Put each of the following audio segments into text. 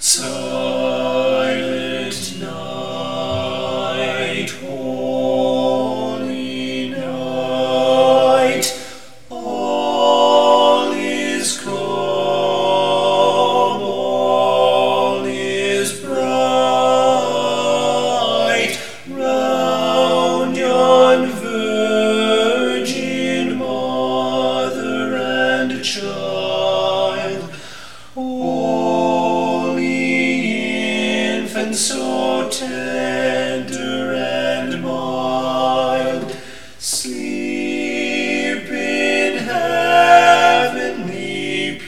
Silent night, holy night, all is calm, all is bright, round yon Virgin Mother and Child. And so tender and mild, sleep in heavenly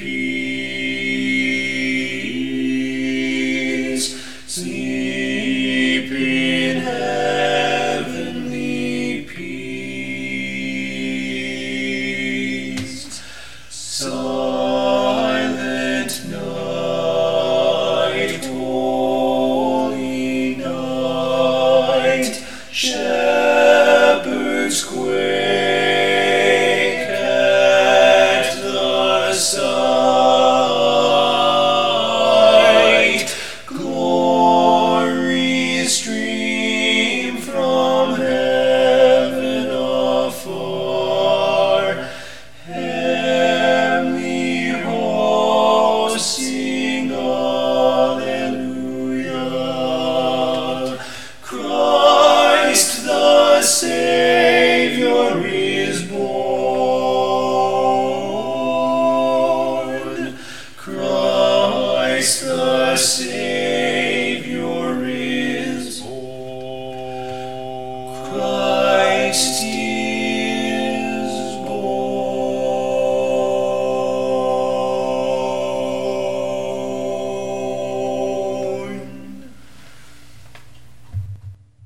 peace, sleep in heavenly peace. Silent night, shepherds quake at the sight, glories stream from heaven afar, heavenly hosts sing Alleluia. Christ the Savior is born. Christ the Savior